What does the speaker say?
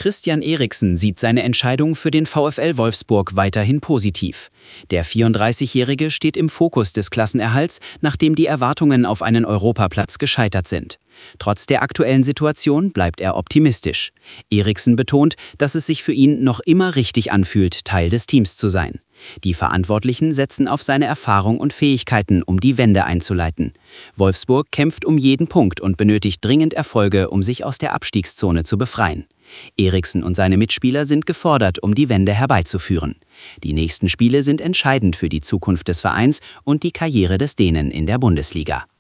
Christian Eriksen sieht seine Entscheidung für den VfL Wolfsburg weiterhin positiv. Der 34-Jährige steht im Fokus des Klassenerhalts, nachdem die Erwartungen auf einen Europaplatz gescheitert sind. Trotz der aktuellen Situation bleibt er optimistisch. Eriksen betont, dass es sich für ihn noch immer richtig anfühlt, Teil des Teams zu sein. Die Verantwortlichen setzen auf seine Erfahrung und Fähigkeiten, um die Wende einzuleiten. Wolfsburg kämpft um jeden Punkt und benötigt dringend Erfolge, um sich aus der Abstiegszone zu befreien. Eriksen und seine Mitspieler sind gefordert, um die Wende herbeizuführen. Die nächsten Spiele sind entscheidend für die Zukunft des Vereins und die Karriere des Dänen in der Bundesliga.